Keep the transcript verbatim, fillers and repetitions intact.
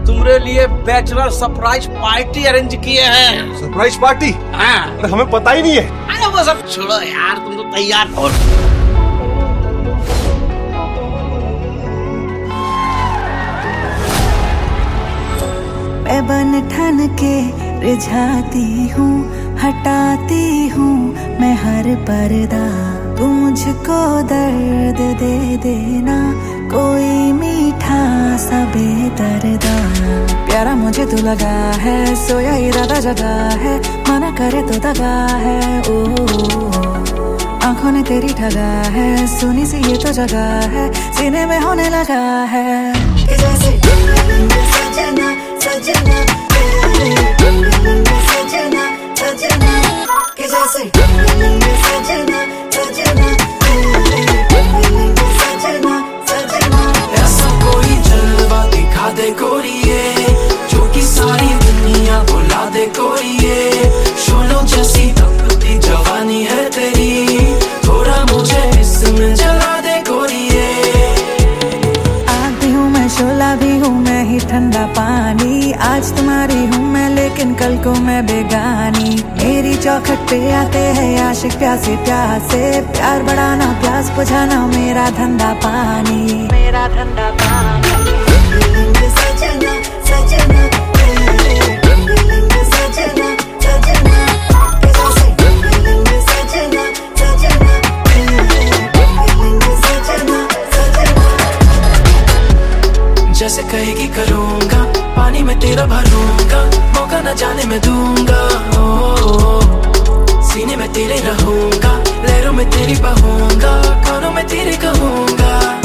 तुम्हारे लिए bachelor surprise party arrange किए हैं। Surprise party? हाँ। अरे हमें पता ही नहीं है। अरे वो सब छोड़ो यार, तुम तो तैयार हो। मैं बन ठन के रिझाती हूँ, हटाती हूँ मैं हर पर्दा। तू मुझको दर्द दे देना, कोई मीठा सा बेदर्दा। प्यारा मुझे तू लगा है, सोया इरादा जगा है, मना करे तो दगा है। ओ आंखों ने तेरी ठगा है, सुनी सी ये तो जगह है, सीने में होने लगा है। जैसे सजना सजना सजना सजना के जैसे सजना सजना सजना सजना। ऐसा कोई जलवा दिखा दे गोरिये, जो कि सारी दुनिया बुला दे गोरिये। शोलों जैसी तपती जवानी है तेरी, थोड़ा मुझे इसमें जला दे गोरिये। आग भी हूँ मैं, शोला भी हूँ मैं ही ठंडा पानी। आज तुम्हारी हूँ मैं, लेकिन कल को मैं बेगानी। मेरी चौखट पे आते हैं आशिक प्यासे प्यासे, प्यार बढ़ाना प्यास बुझाना मेरा धंधा पानी, मेरा धंधा पानी। सजना सजना सजना सजना जैसे कहेगी करूँगा, पानी में तेरा भरूंगा, मौका न जाने मैं दूंगा। ओ, ओ, ओ, सीने में तेरे रहूंगा, लहरों में तेरी बहूंगा, कानों में तेरे कहूंगा।